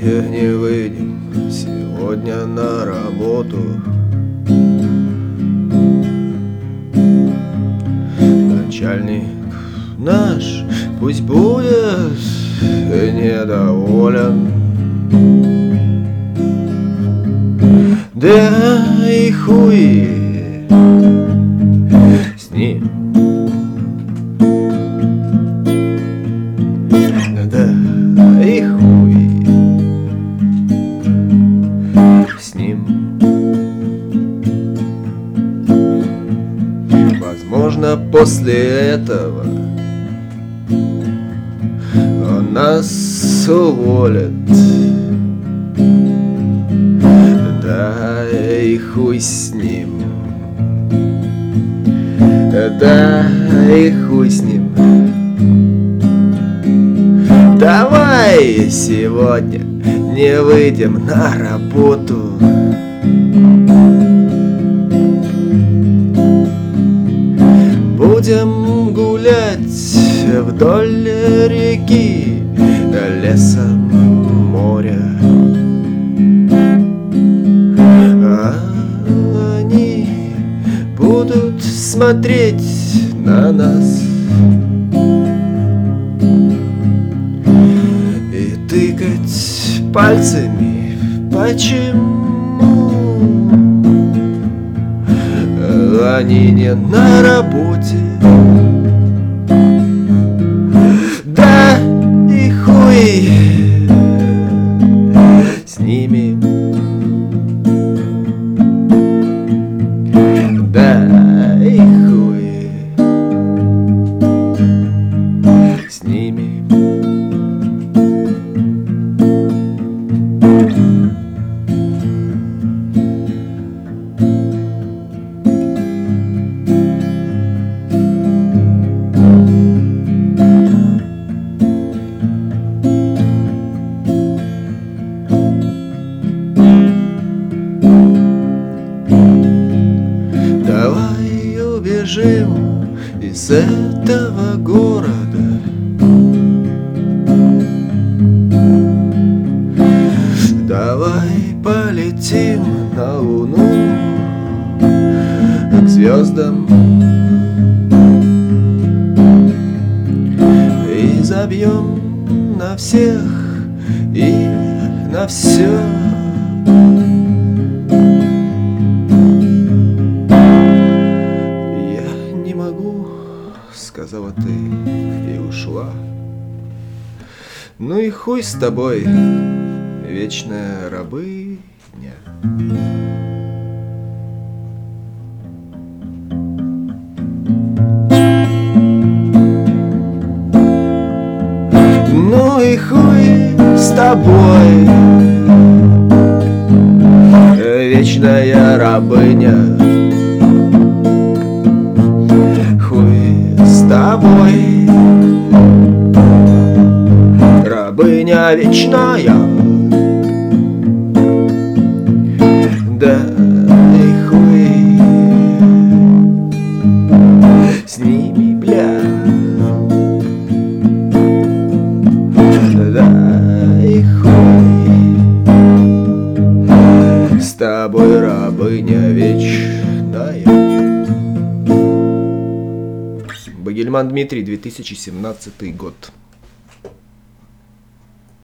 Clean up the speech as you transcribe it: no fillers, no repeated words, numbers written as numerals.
не выйдем сегодня на работу. Начальник наш пусть будет недоволен, да и хуй с ним. Да и хуй с ним. Возможно, после этого он нас уволит. Да и хуй с ним. Да и хуй с ним. Давай сегодня не выйдем на работу. Будем гулять вдоль реки, лесом, моря. А они будут смотреть на нас и тыкать пальцами, почему они не на работе. Да и хуй с ними. Да и хуй с ними. Давай убежим из этого города. Давай полетим на Луну, к звездам, и забьем на всех и на все. Не могу, сказала ты и ушла. Ну и хуй с тобой, вечная рабыня. Ну и хуй с тобой, вечная рабыня. С тобой, рабыня вечная. Да и хуй с ними, бля. Да и хуй с тобой, рабыня вечная. Багельман Дмитрий, 2017 год.